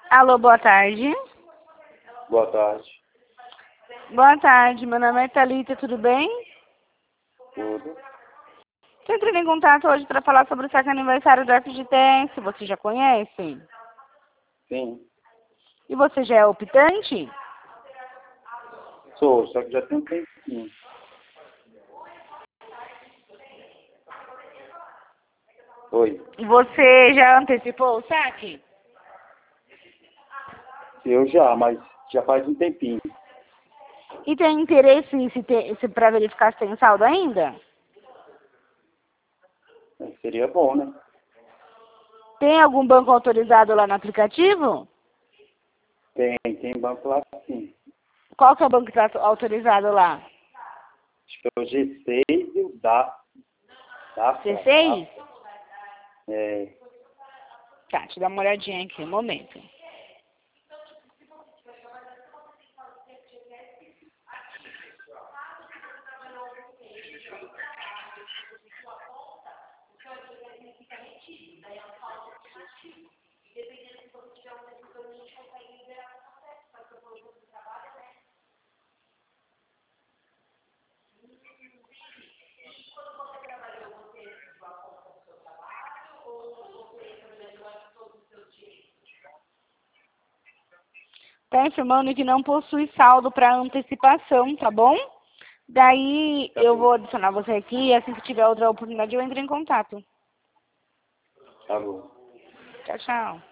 Alô, boa tarde. Boa tarde. Boa tarde, meu nome é Thalita, tudo bem? Tudo? Estou entrando em contato hoje para falar sobre o seu aniversário do FGTS, você já conhece? Sim. E você já é optante? Sou, só que já tem um tempinho. Oi. Você já antecipou o saque? Eu já, mas já faz um tempinho. E tem interesse se para verificar se tem saldo ainda? Seria bom, né? Tem algum banco autorizado lá no aplicativo? Tem banco lá sim. Qual que é o banco que está autorizado lá? Acho que é o G6 e o Dafra. C6? É. Tá, deixa eu dar uma olhadinha aqui, um momento. Tá informando que não possui saldo para antecipação, tá bom? Daí Tá eu bom. vou adicionar você aqui e assim que tiver outra oportunidade eu entro em contato. Tá bom. Tchau, tchau.